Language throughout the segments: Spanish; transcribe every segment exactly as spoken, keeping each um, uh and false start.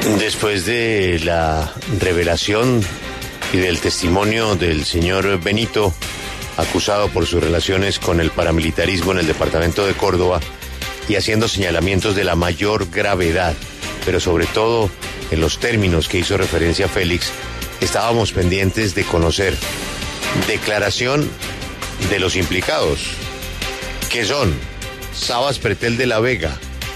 Después de la revelación y del testimonio del señor Benito, acusado por sus relaciones con el paramilitarismo en el departamento de Córdoba y haciendo señalamientos de la mayor gravedad, pero sobre todo en los términos que hizo referencia Félix, estábamos pendientes de conocer declaración de los implicados, que son Sabas Pretel de la Vega,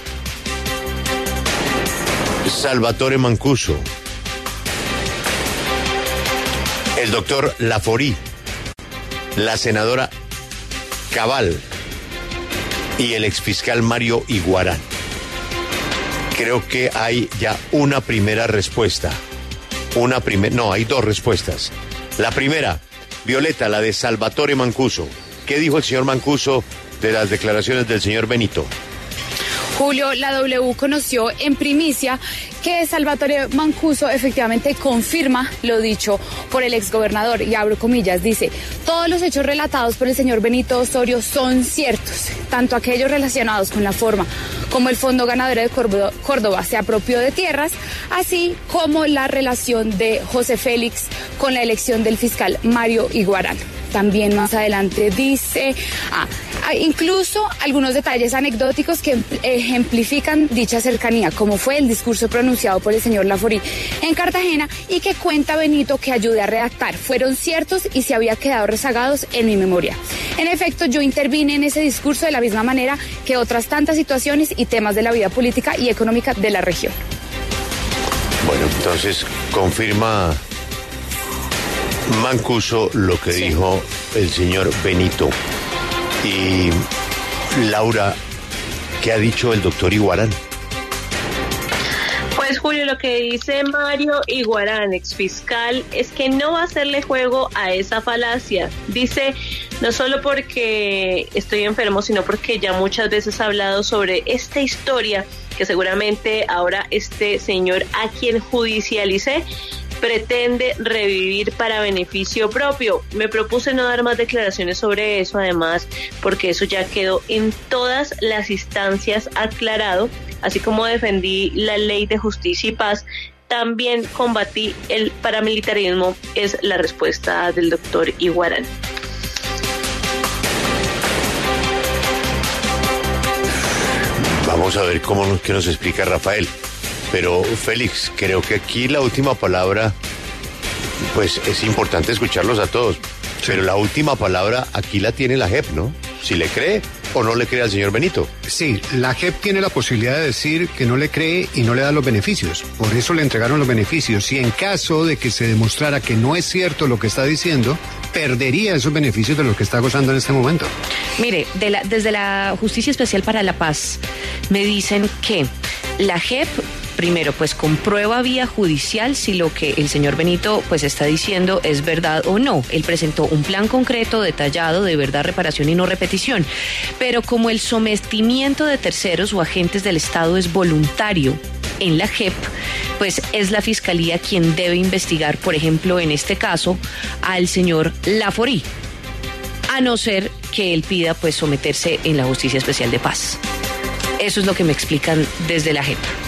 Salvatore Mancuso, el doctor Laforí, la senadora Cabal y el exfiscal Mario Iguarán. Creo que hay ya una primera respuesta. Una primera, no, hay dos respuestas. La primera, Violeta, la de Salvatore Mancuso. ¿Qué dijo el señor Mancuso de las declaraciones del señor Benito? Julio, la W conoció en primicia que Salvatore Mancuso efectivamente confirma lo dicho por el exgobernador, y abro comillas, dice: todos los hechos relatados por el señor Benito Osorio son ciertos, tanto aquellos relacionados con la forma como el Fondo Ganadero de Córdoba se apropió de tierras, así como la relación de José Félix con la elección del fiscal Mario Iguarán. También más adelante dice, ah, incluso algunos detalles anecdóticos que ejemplifican dicha cercanía, como fue el discurso pronunciado por el señor Laforí en Cartagena y que cuenta Benito que ayude a redactar. Fueron ciertos y se había quedado rezagados en mi memoria. En efecto, yo intervine en ese discurso de la misma manera que otras tantas situaciones y temas de la vida política y económica de la región. Bueno, entonces confirma Mancuso lo que sí dijo el señor Benito. Y Laura, ¿qué ha dicho el doctor Iguarán? Pues Julio, lo que dice Mario Iguarán, exfiscal, es que no va a hacerle juego a esa falacia. Dice, no solo porque estoy enfermo, sino porque ya muchas veces ha hablado sobre esta historia que seguramente ahora este señor a quien judicialicé pretende revivir para beneficio propio. Me propuse no dar más declaraciones sobre eso, además, porque eso ya quedó en todas las instancias aclarado, así como defendí la ley de justicia y paz, también combatí el paramilitarismo, es la respuesta del doctor Iguarán. Vamos a ver cómo qué nos explica Rafael. Pero Félix, creo que aquí la última palabra, pues es importante escucharlos a todos, sí, pero la última palabra aquí la tiene la J E P, ¿no? Si le cree o no le cree al señor Benito. Sí, la J E P tiene la posibilidad de decir que no le cree y no le da los beneficios. Por eso le entregaron los beneficios. Y en caso de que se demostrara que no es cierto lo que está diciendo, perdería esos beneficios de los que está gozando en este momento. Mire, de la, desde la Justicia Especial para la Paz me dicen que la J E P primero, pues comprueba vía judicial si lo que el señor Benito pues está diciendo es verdad o no. Él presentó un plan concreto, detallado, de verdad, reparación y no repetición. Pero como el sometimiento de terceros o agentes del Estado es voluntario en la J E P, pues es la Fiscalía quien debe investigar, por ejemplo, en este caso, al señor Laforí, a no ser que él pida pues someterse en la Justicia Especial de Paz. Eso es lo que me explican desde la J E P.